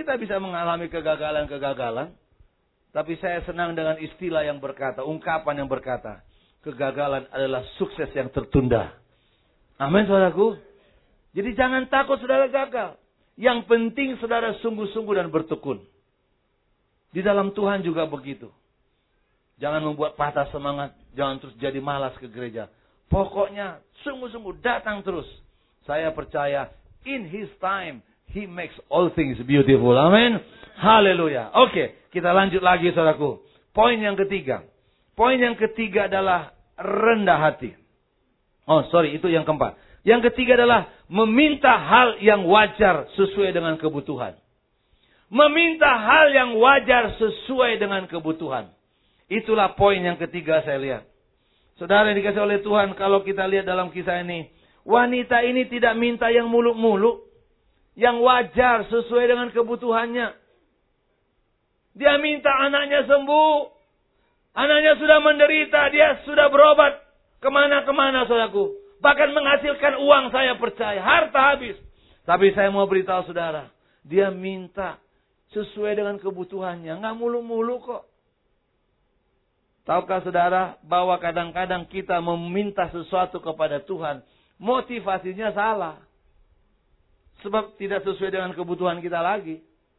kita bisa mengalami kegagalan-kegagalan. Tapi saya senang dengan istilah yang berkata, ungkapan yang berkata, kegagalan adalah sukses yang tertunda. Amin, saudaraku. Jadi jangan takut saudara gagal. Yang penting saudara sungguh-sungguh dan bertekun. Di dalam Tuhan juga begitu. Jangan membuat patah semangat. Jangan terus jadi malas ke gereja. Pokoknya sungguh-sungguh datang terus. Saya percaya in His time He makes all things beautiful. Amin. Haleluya. Oke, kita lanjut lagi saudaraku. Poin yang ketiga. Poin yang ketiga adalah rendah hati. Oh sorry, itu yang keempat. Yang ketiga adalah meminta hal yang wajar sesuai dengan kebutuhan. Meminta hal yang wajar sesuai dengan kebutuhan. Itulah poin yang ketiga saya lihat. Saudara yang dikasih oleh Tuhan, kalau kita lihat dalam kisah ini, wanita ini tidak minta yang muluk-muluk. Yang wajar sesuai dengan kebutuhannya. Dia minta anaknya sembuh. Anaknya sudah menderita. Dia sudah berobat. Kemana-kemana saudaraku. Bahkan menghasilkan uang saya percaya. Harta habis. Tapi saya mau beritahu saudara. Dia minta sesuai dengan kebutuhannya. Nggak muluk-muluk kok. Tahukah saudara bahwa kadang-kadang kita meminta sesuatu kepada Tuhan. Motivasinya salah. Sebab tidak sesuai dengan kebutuhan kita lagi.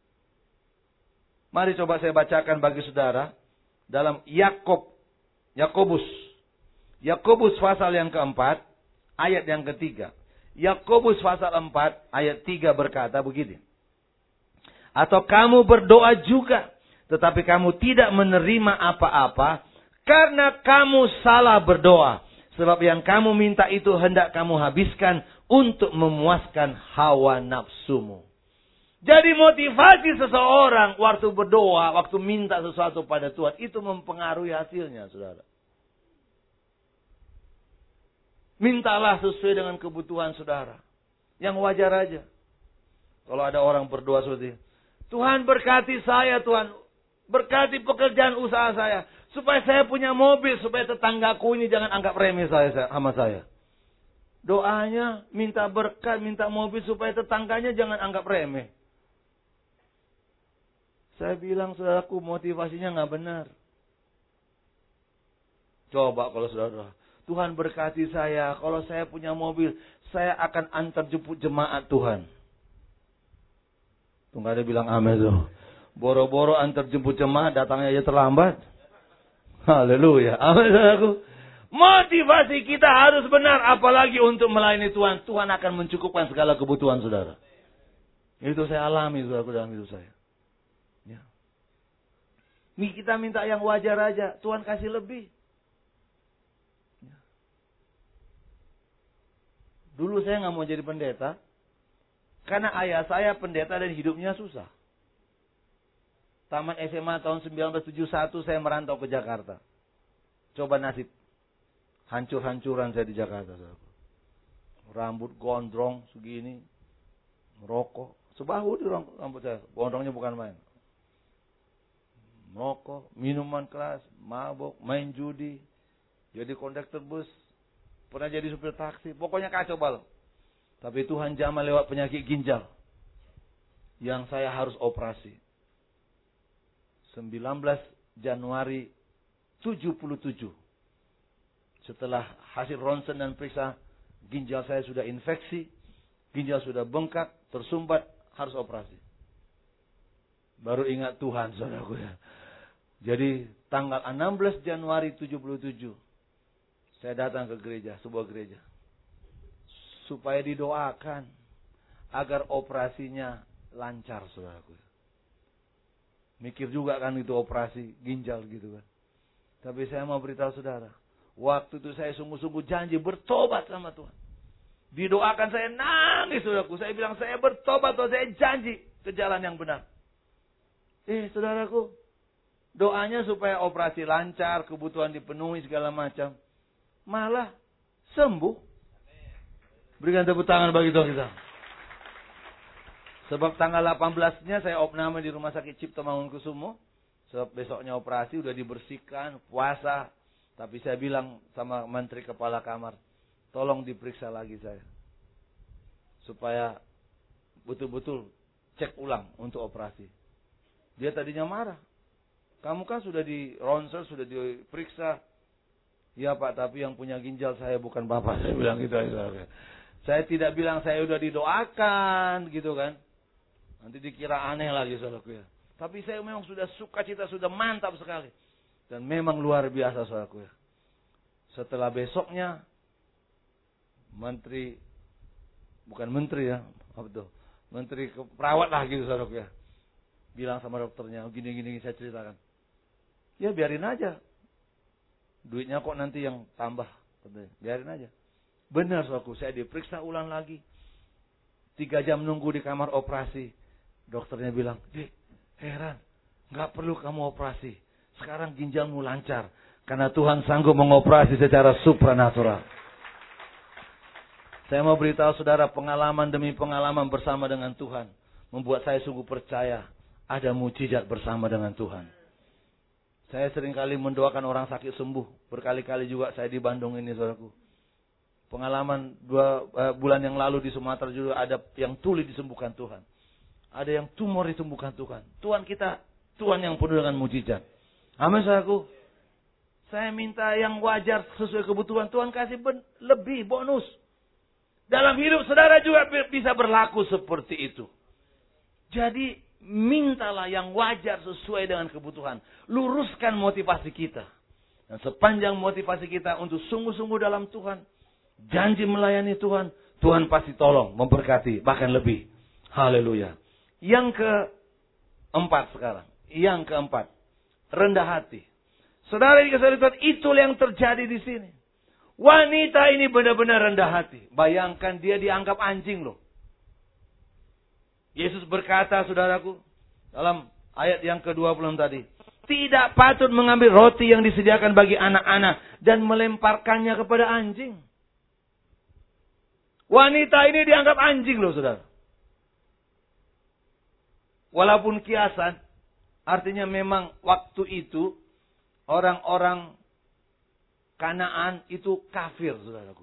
Mari coba saya bacakan bagi saudara. Dalam Yakobus pasal yang keempat. Ayat yang ketiga. Yakobus pasal 4 ayat 3 berkata begini. Atau kamu berdoa juga. Tetapi kamu tidak menerima apa-apa. Karena kamu salah berdoa. Sebab yang kamu minta itu hendak kamu habiskan untuk memuaskan hawa nafsumu. Jadi motivasi seseorang waktu berdoa, waktu minta sesuatu pada Tuhan, itu mempengaruhi hasilnya, saudara. Mintalah sesuai dengan kebutuhan saudara. Yang wajar aja. Kalau ada orang berdoa seperti, Tuhan berkati saya, Tuhan. Berkati pekerjaan usaha saya. Supaya saya punya mobil, supaya tetanggaku ini jangan anggap remeh sama saya. Doanya minta berkat, minta mobil supaya tetangganya jangan anggap remeh. Saya bilang saudaraku motivasinya nggak benar. Coba kalau saudara, Tuhan berkati saya, kalau saya punya mobil, saya akan antar jemput jemaat Tuhan. Tuh nggak ada bilang amin tuh. Boro-boro antar jemput jemaat, datangnya aja terlambat. Haleluya. Amin saudaraku. Motivasi kita harus benar. Apalagi untuk melayani Tuhan. Tuhan akan mencukupkan segala kebutuhan saudara. Itu saya alami saudara dalam hidup saya. Ya. Nih kita minta yang wajar aja. Tuhan kasih lebih. Ya. Dulu saya nggak mau jadi pendeta. Karena ayah saya pendeta dan hidupnya susah. Tamat SMA tahun 1971 saya merantau ke Jakarta. Coba nasib. Hancur-hancuran saya di Jakarta. Rambut gondrong segini. Merokok. Sebahu di rambut saya. Gondrongnya bukan main. Merokok. Minuman keras. Mabok. Main judi. Jadi kondektor bus. Pernah jadi supir taksi. Pokoknya kacau balau. Tapi Tuhan jamah lewat penyakit ginjal. Yang saya harus operasi. 19 Januari 77. Setelah hasil ronsen dan periksa, ginjal saya sudah infeksi, ginjal sudah bengkak, tersumbat, harus operasi. Baru ingat Tuhan, saudaraku ya. Jadi tanggal 16 Januari 77, saya datang ke gereja, sebuah gereja. Supaya didoakan agar operasinya lancar, saudaraku. Mikir juga kan itu operasi ginjal gitu kan. Tapi saya mau beritahu saudara. Waktu itu saya sungguh-sungguh janji bertobat sama Tuhan. Didoakan saya nangis saudaraku. Saya bilang saya bertobat Tuhan. Saya janji ke jalan yang benar. Saudaraku. Doanya supaya operasi lancar. Kebutuhan dipenuhi segala macam. Malah sembuh. Berikan tepuk tangan bagi Tuhan kita. Sebab tanggal 18-nya saya opname di Rumah Sakit Cipto Mangunkusumo. Sebab besoknya operasi udah dibersihkan. Puasa. Tapi saya bilang sama menteri kepala kamar, tolong diperiksa lagi saya. Supaya betul-betul cek ulang untuk operasi. Dia tadinya marah. Kamu kan sudah di ronsen, sudah diperiksa. Ya Pak, tapi yang punya ginjal saya bukan Bapak. Saya bilang gitu aja. Saya tidak bilang saya udah didoakan gitu kan. Nanti dikira aneh lagi saudaraku ya. Tapi saya memang sudah sukacita, sudah mantap sekali. Dan memang luar biasa saudaraku ya. Setelah besoknya menteri ya, apa tuh? Menteri perawat lah gitu saudaraku ya. Bilang sama dokternya, gini saya ceritakan. Ya biarin aja. Duitnya kok nanti yang tambah. Biarin aja. Benar saudaraku, saya diperiksa ulang lagi. 3 jam nunggu di kamar operasi. Dokternya bilang, heran, gak perlu kamu operasi. Sekarang ginjalmu lancar. Karena Tuhan sanggup mengoperasi secara supranatural. Saya mau beritahu saudara, pengalaman demi pengalaman bersama dengan Tuhan membuat saya sungguh percaya ada mujizat bersama dengan Tuhan. Saya seringkali mendoakan orang sakit sembuh. Berkali-kali juga saya di Bandung ini, saudaraku. Pengalaman 2 bulan yang lalu di Sumatera juga ada yang tuli disembuhkan Tuhan. Ada yang tumor disembuhkan Tuhan. Tuhan kita, Tuhan yang penuh dengan mujizat. Amin, saudaraku. Saya minta yang wajar sesuai kebutuhan. Tuhan kasih lebih bonus. Dalam hidup saudara juga bisa berlaku seperti itu. Jadi mintalah yang wajar sesuai dengan kebutuhan. Luruskan motivasi kita. Dan sepanjang motivasi kita untuk sungguh-sungguh dalam Tuhan. Janji melayani Tuhan. Tuhan pasti tolong, memberkati, bahkan lebih. Haleluya. Yang keempat sekarang. Yang keempat. Rendah hati. Saudara dikasih Tuhan, itu yang terjadi di sini. Wanita ini benar-benar rendah hati. Bayangkan dia dianggap anjing loh. Yesus berkata, saudaraku, dalam ayat yang ke-20 tadi. Tidak patut mengambil roti yang disediakan bagi anak-anak dan melemparkannya kepada anjing. Wanita ini dianggap anjing loh, saudara. Walaupun kiasan, artinya memang waktu itu orang-orang Kanaan itu kafir, saudaraku.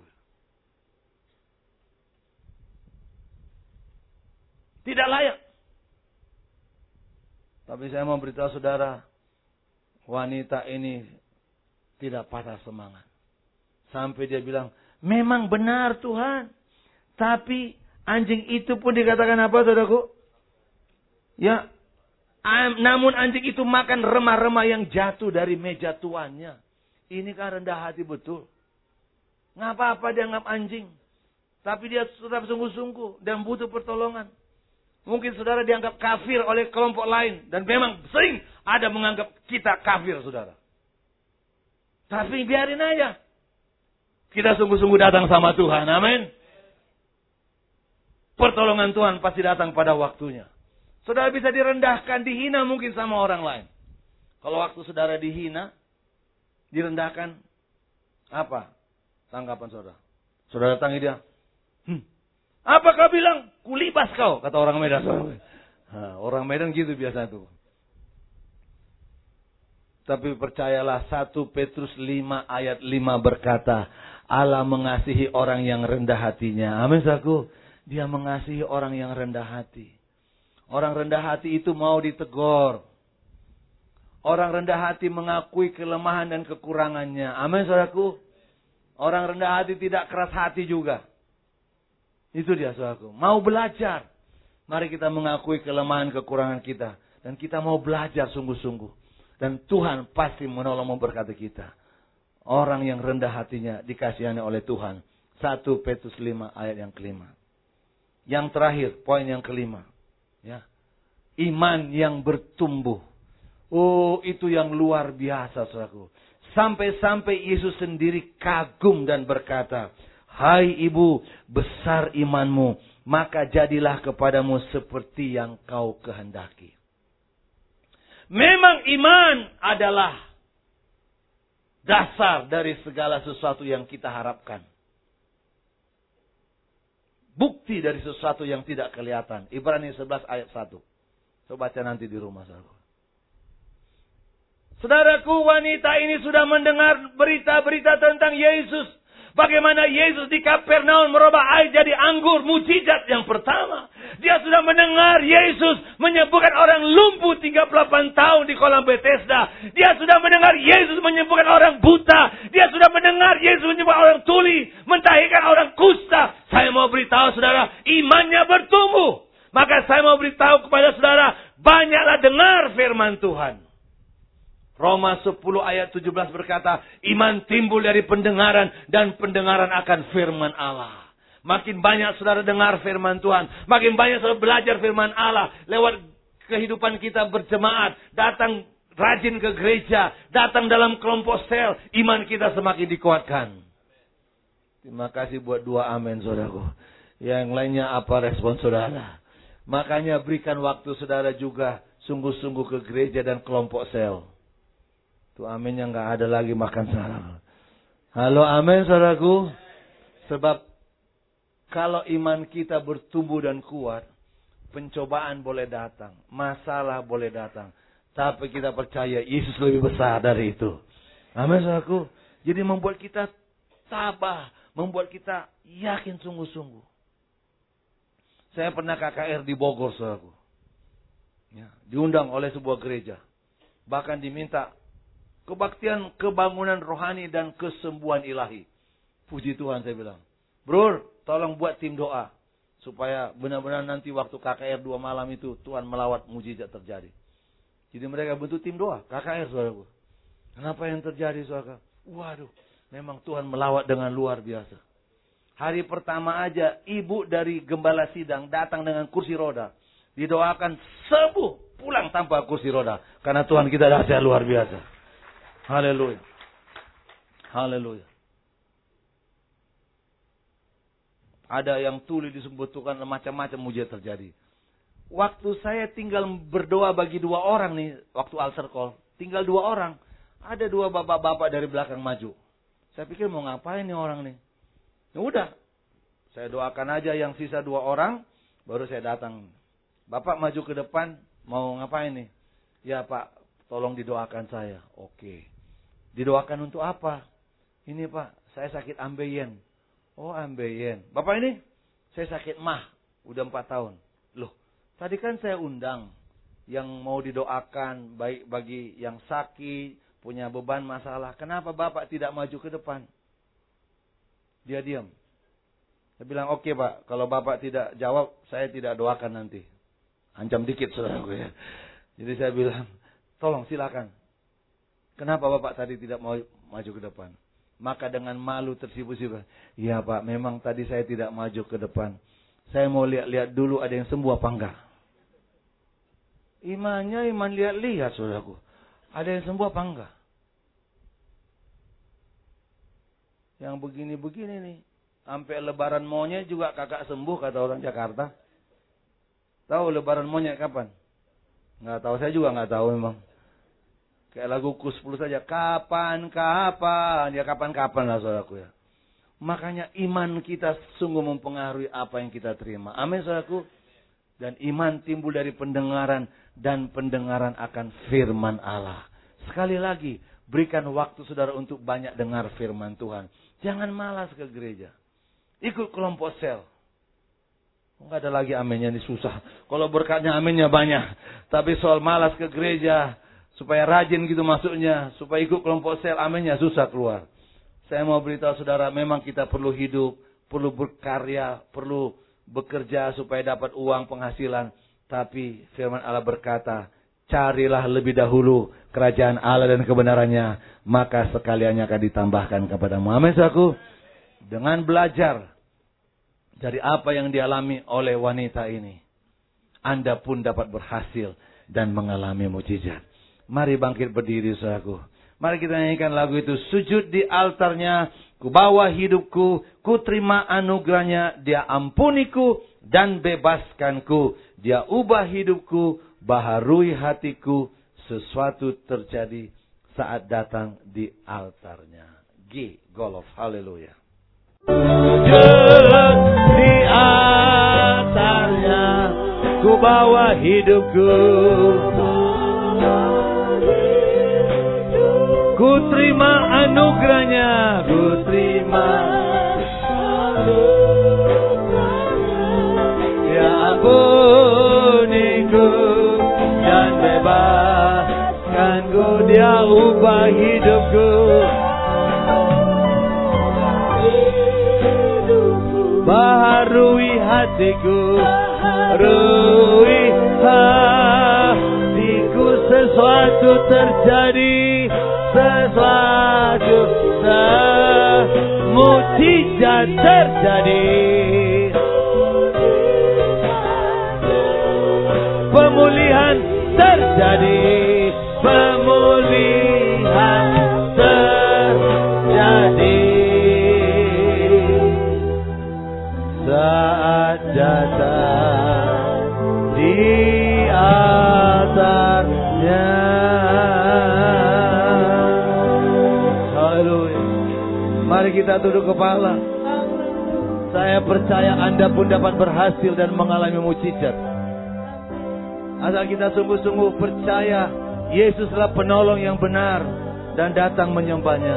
Tidak layak. Tapi saya mau beritahu saudara, wanita ini tidak patah semangat. Sampai dia bilang, memang benar Tuhan. Tapi anjing itu pun dikatakan apa, saudaraku? Ya, namun anjing itu makan remah-remah yang jatuh dari meja tuannya. Ini kan rendah hati betul. Nggak apa-apa dianggap anjing. Tapi dia tetap sungguh-sungguh dan butuh pertolongan. Mungkin saudara dianggap kafir oleh kelompok lain. Dan memang sering ada menganggap kita kafir, saudara. Tapi biarin aja. Kita sungguh-sungguh datang sama Tuhan. Amin. Pertolongan Tuhan pasti datang pada waktunya. Saudara bisa direndahkan, dihina mungkin sama orang lain. Kalau waktu saudara dihina, direndahkan, apa tanggapan saudara? Saudara datangi dia. Apa kau bilang? Kulibas kau, kata orang Medan. Orang Medan gitu biasa tuh. Tapi percayalah 1 Petrus 5 ayat 5 berkata, Allah mengasihi orang yang rendah hatinya. Amin, saudaraku. Dia mengasihi orang yang rendah hati. Orang rendah hati itu mau ditegur. Orang rendah hati mengakui kelemahan dan kekurangannya. Amin, saudaraku. Orang rendah hati tidak keras hati juga. Itu dia, saudaraku. Mau belajar. Mari kita mengakui kelemahan kekurangan kita. Dan kita mau belajar sungguh-sungguh. Dan Tuhan pasti menolong memberkati kita. Orang yang rendah hatinya dikasihani oleh Tuhan. 1 Petrus 5 ayat yang kelima. Yang terakhir, poin yang kelima. Ya. Iman yang bertumbuh. Oh, itu yang luar biasa, saudaraku. Sampai-sampai Yesus sendiri kagum dan berkata, hai ibu, besar imanmu, maka jadilah kepadamu seperti yang kau kehendaki. Memang iman adalah dasar dari segala sesuatu yang kita harapkan. Bukti dari sesuatu yang tidak kelihatan. Ibrani 11 ayat 1. Coba baca nanti di rumah, saudaraku. Saudaraku, wanita ini sudah mendengar berita-berita tentang Yesus. Bagaimana Yesus di Kapernaum merubah air jadi anggur, mujizat yang pertama. Dia sudah mendengar Yesus menyembuhkan orang lumpuh 38 tahun di kolam Bethesda. Dia sudah mendengar Yesus menyembuhkan orang buta. Dia sudah mendengar Yesus menyembuhkan orang tuli, mentahirkan orang kusta. Saya mau beritahu saudara, imannya bertumbuh. Maka saya mau beritahu kepada saudara, banyaklah dengar firman Tuhan. Roma 10 ayat 17 berkata, iman timbul dari pendengaran dan pendengaran akan firman Allah. Makin banyak saudara dengar firman Tuhan, makin banyak saudara belajar firman Allah lewat kehidupan kita berjemaat, datang rajin ke gereja, datang dalam kelompok sel, iman kita semakin dikuatkan. Terima kasih buat dua amin saudaraku. Yang lainnya apa respon saudara? Makanya berikan waktu saudara juga sungguh-sungguh ke gereja dan kelompok sel. Tuh amin yang gak ada lagi makan sarang. Halo amin saudaraku. Sebab kalau iman kita bertumbuh dan kuat, pencobaan boleh datang, masalah boleh datang. Tapi kita percaya Yesus lebih besar dari itu. Amin saudaraku. Jadi membuat kita tabah, membuat kita yakin sungguh-sungguh. Saya pernah KKR di Bogor saudaraku. Ya, diundang oleh sebuah gereja. Bahkan diminta kebaktian, kebangunan rohani dan kesembuhan ilahi. Puji Tuhan saya bilang. Bro, tolong buat tim doa. Supaya benar-benar nanti waktu KKR 2 malam itu Tuhan melawat mujizat terjadi. Jadi mereka bentuk tim doa. KKR saudaraku. Kenapa yang terjadi saudara? Waduh, memang Tuhan melawat dengan luar biasa. Hari pertama aja ibu dari gembala sidang datang dengan kursi roda. Didoakan sembuh, pulang tanpa kursi roda. Karena Tuhan kita dahsyat luar biasa. Haleluya. Haleluya. Ada yang tuli disebutkan macam-macam mujizat terjadi. Waktu saya tinggal berdoa bagi 2 orang nih, waktu altar call, tinggal 2 orang. Ada 2 bapak-bapak dari belakang maju. Saya pikir mau ngapain nih orang nih. Ya udah, saya doakan aja yang sisa 2 orang, baru saya datang. Bapak maju ke depan, mau ngapain nih? Ya Pak, tolong didoakan saya. Oke. Didoakan untuk apa? Ini Pak, saya sakit ambeien. Oh ambeien. Bapak ini? Saya sakit mah. Udah 4 tahun. Loh, tadi kan saya undang. Yang mau didoakan, baik bagi yang sakit, punya beban masalah. Kenapa Bapak tidak maju ke depan? Dia diam. Saya bilang, oke Pak, kalau Bapak tidak jawab, saya tidak doakan nanti. Ancam dikit saudaraku ya. Jadi saya bilang, tolong silakan. Kenapa Bapak tadi tidak mau maju ke depan? Maka dengan malu tersipu-sipu. Ya Pak, memang tadi saya tidak maju ke depan. Saya mau lihat-lihat dulu ada yang sembuh apa enggak. Imannya iman lihat-lihat saudaraku. Ada yang sembuh apa enggak? Yang begini-begini nih. Sampai lebaran monyet juga kakak sembuh kata orang Jakarta. Tahu lebaran monyet kapan? Enggak tahu, saya juga enggak tahu memang. Kayak lagu Kus 10 saja. Kapan-kapan. Ya kapan-kapan lah saudaraku ya. Makanya iman kita sungguh mempengaruhi apa yang kita terima. Amin saudaraku. Dan iman timbul dari pendengaran. Dan pendengaran akan firman Allah. Sekali lagi. Berikan waktu saudara untuk banyak dengar firman Tuhan. Jangan malas ke gereja. Ikut kelompok sel. Enggak ada lagi aminnya, ini susah. Kalau berkatnya aminnya banyak. Tapi soal malas ke gereja. Supaya rajin gitu masuknya. Supaya ikut kelompok sel, aminnya susah keluar. Saya mau beritahu saudara, memang kita perlu hidup. Perlu berkarya. Perlu bekerja supaya dapat uang penghasilan. Tapi firman Allah berkata, carilah lebih dahulu kerajaan Allah dan kebenarannya. Maka sekaliannya akan ditambahkan kepadamu. Amin saudaraku. Dengan belajar dari apa yang dialami oleh wanita ini, Anda pun dapat berhasil dan mengalami mujizat. Mari bangkit berdiri saudaraku. Mari kita nyanyikan lagu itu. Sujud di altarnya, ku bawa hidupku, ku terima anugerahnya, dia ampuniku dan bebaskanku. Dia ubah hidupku, baharui hatiku, sesuatu terjadi saat datang di altarnya. G. Golof. Haleluya. Sujud di altarnya, ku bawa hidupku, Ku terima anugerahnya, ku terima. Ya ampuniku dan bebaskanku, Dia ubah hidupku. Baharui hatiku, baharui hatiku, sesuatu terjadi, sesuatu mujizat terjadi, pemulihan terjadi, pemulihan terjadi. Saat datang di altarnya. Haleluya. Mari kita tunduk kepala. Saya percaya Anda pun dapat berhasil dan mengalami mujizat. Asal kita sungguh-sungguh percaya Yesus adalah penolong yang benar dan datang menyembahnya.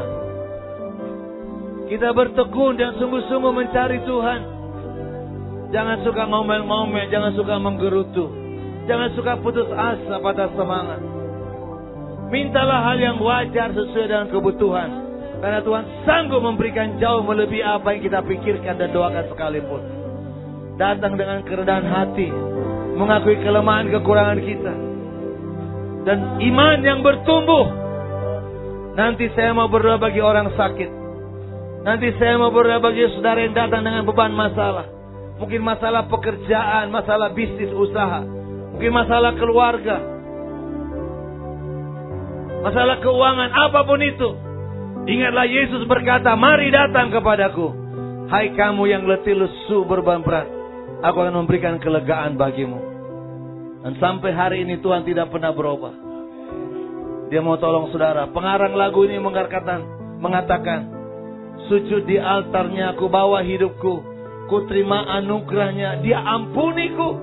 Kita bertekun dan sungguh-sungguh mencari Tuhan. Jangan suka ngomel-ngomel, jangan suka menggerutu, jangan suka putus asa, patah semangat. Mintalah hal yang wajar sesuai dengan kebutuhan, karena Tuhan sanggup memberikan jauh melebihi apa yang kita pikirkan dan doakan sekalipun. Datang dengan kerendahan hati, mengakui kelemahan kekurangan kita, dan iman yang bertumbuh. Nanti saya mau berdoa bagi orang sakit. Nanti saya mau berdoa bagi saudara yang datang dengan beban masalah. Mungkin masalah pekerjaan, masalah bisnis usaha, mungkin masalah keluarga, masalah keuangan, apapun itu. Ingatlah Yesus berkata, mari datang kepadaku, hai kamu yang letih lesu beban berat, aku akan memberikan kelegaan bagimu. Dan sampai hari ini Tuhan tidak pernah berubah. Dia mau tolong saudara. Pengarang lagu ini mengatakan, sujud di altarnya aku bawa hidupku, ku terima anugerahnya, Dia ampuniku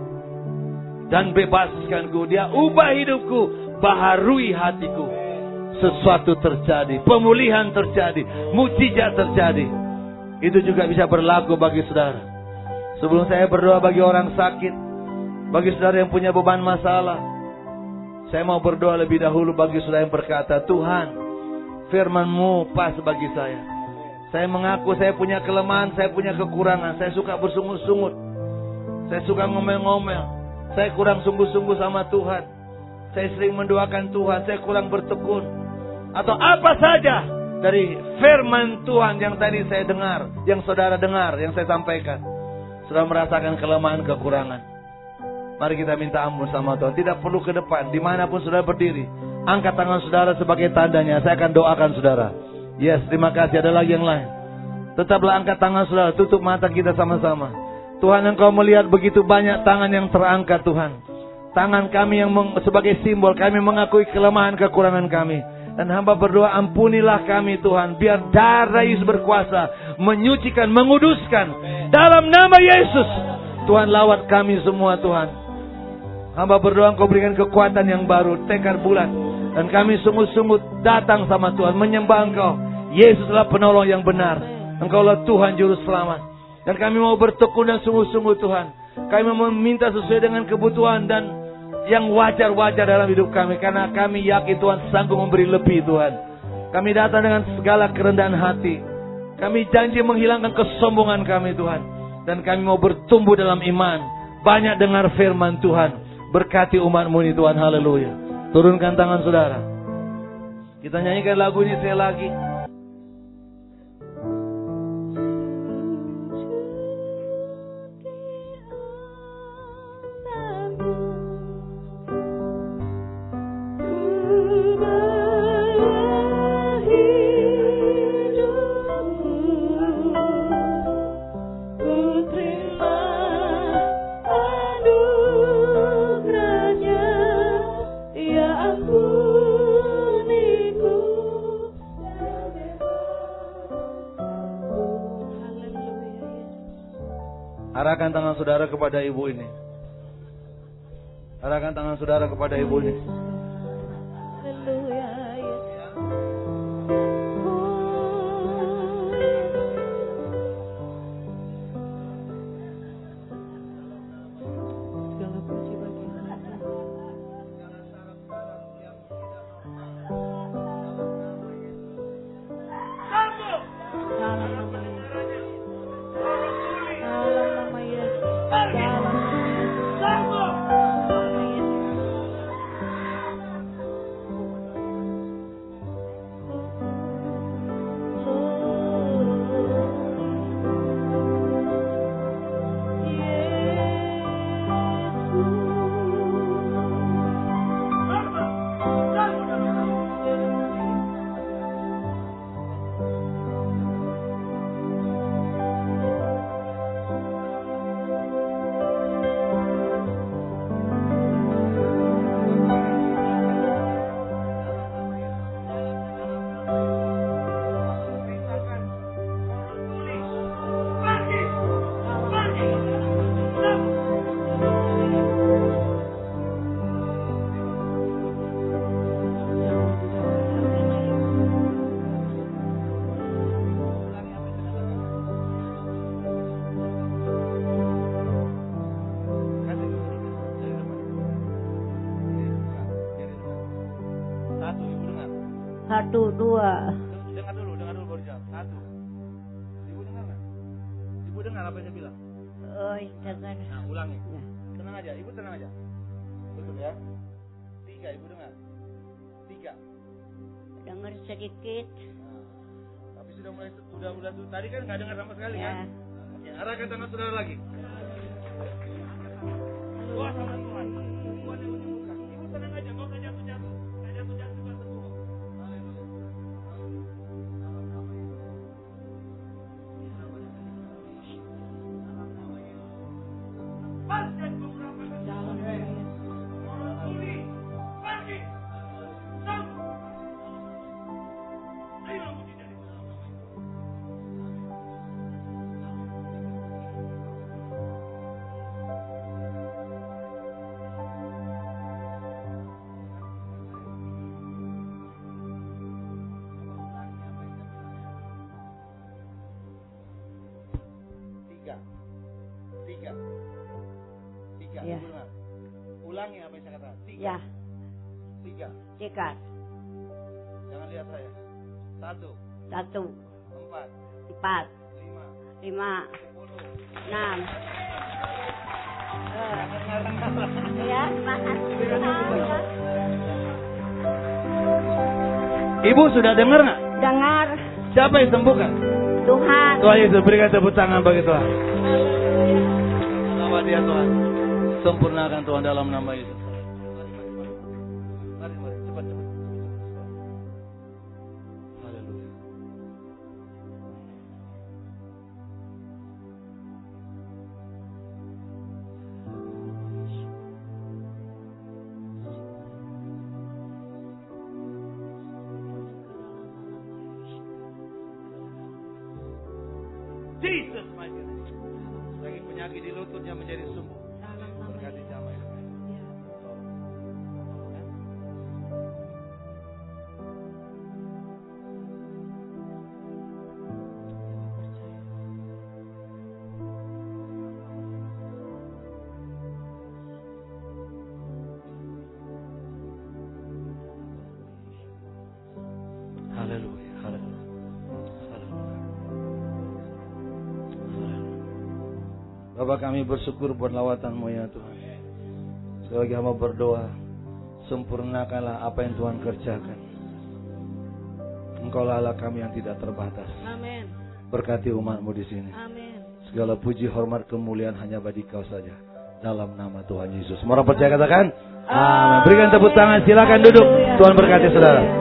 dan bebaskanku, Dia ubah hidupku, baharui hatiku. Sesuatu terjadi, pemulihan terjadi, mujizat terjadi. Itu juga bisa berlaku bagi saudara. Sebelum saya berdoa bagi orang sakit, bagi saudara yang punya beban masalah, saya mau berdoa lebih dahulu bagi saudara yang berkata, Tuhan, firman-Mu pas bagi saya. Saya mengaku saya punya kelemahan, saya punya kekurangan. Saya suka bersungut-sungut. Saya suka ngomel-ngomel. Saya kurang sungguh-sungguh sama Tuhan. Saya sering mendoakan Tuhan. Saya kurang bertekun. Atau apa saja dari firman Tuhan yang tadi saya dengar, yang saudara dengar, yang saya sampaikan. Sudah merasakan kelemahan, kekurangan. Mari kita minta ampun sama Tuhan. Tidak perlu ke depan. Dimanapun saudara berdiri, angkat tangan saudara sebagai tandanya. Saya akan doakan saudara. Yes, terima kasih. Ada lagi yang lain. Tetaplah angkat tangan saudara. Tutup mata kita sama-sama. Tuhan, Engkau melihat begitu banyak tangan yang terangkat, Tuhan. Tangan kami yang sebagai simbol, kami mengakui kelemahan kekurangan kami. Dan hamba berdoa, ampunilah kami Tuhan. Biar darah Yesus berkuasa, menyucikan, menguduskan. Dalam nama Yesus, Tuhan lawat kami semua Tuhan. Hamba berdoa Engkau berikan kekuatan yang baru, tekad bulat. Dan kami sungguh-sungguh datang sama Tuhan, menyembah Engkau. Yesus adalah penolong yang benar. Engkaulah Tuhan Juru Selamat. Dan kami mau bertekun dan sungguh-sungguh Tuhan. Kami meminta sesuai dengan kebutuhan dan yang wajar-wajar dalam hidup kami. Karena kami yakin Tuhan sanggup memberi lebih Tuhan. Kami datang dengan segala kerendahan hati. Kami janji menghilangkan kesombongan kami Tuhan. Dan kami mau bertumbuh dalam iman. Banyak dengar firman Tuhan. Berkati umat-Mu ini Tuhan. Haleluya. Turunkan tangan saudara. Kita nyanyikan lagu ini sekali lagi. Arahkan tangan saudara kepada ibu ini. Arahkan tangan saudara kepada ibu ini. 1, 2. Dengar dulu baru jawab. 1. Ibu dengar nggak? Ibu dengar apa yang saya bilang? Oh, dengar. Nah, ulangi. Ya. Tenang aja, ibu tenang aja. Betul ya? 3, ibu dengar. 3. Dengar sedikit. Nah, tapi sudah tadi kan nggak dengar sama sekali Ya. kan? Ya, arahkan tangan saudara lagi. Wah, sama Tuhan. Tuhan yang menyembuhkan. Ibu tenang aja, nggak usah jatuh-jatuh. Nggak jatuh-jatuh, nggak sembuh. Haleluya. Paskan beberapa kali. Orang tuli, pergi. Sembuh. Terima puji dari Tuhan. Tiga. Ya. Benar. Ulangi apa yang saya katakan. 3. Ya. 3. 3. Jangan lihat saya. 1, 1, 4, 4, 5, 5, 10. 6. Ya, makasih. Ibu sudah dengar nggak? Dengar Siapa yang sembuhkan? Tuhan. Tuhan Yesus, berikan tepuk tangan bagi Tuhan. Selamat dia Tuhan. Sempurnakan Tuhan dalam nama Yesus. Mari, cepat. Haleluya. Jesus mighty name. Lagi penyakit di lututnya menjadi sembuh. Berkati damai. Haleluya. Bapak, kami bersyukur buat lawatan-Mu ya Tuhan. Sebagai hamba berdoa, sempurnakanlah apa yang Tuhan kerjakan. Engkau Allah kami yang tidak terbatas. Amin. Berkati umat-Mu di sini. Amin. Segala puji, hormat, kemuliaan hanya bagi Kau saja. Dalam nama Tuhan Yesus. Semua orang percaya katakan? Amin. Berikan tepuk tangan, silakan duduk. Tuhan berkati saudara.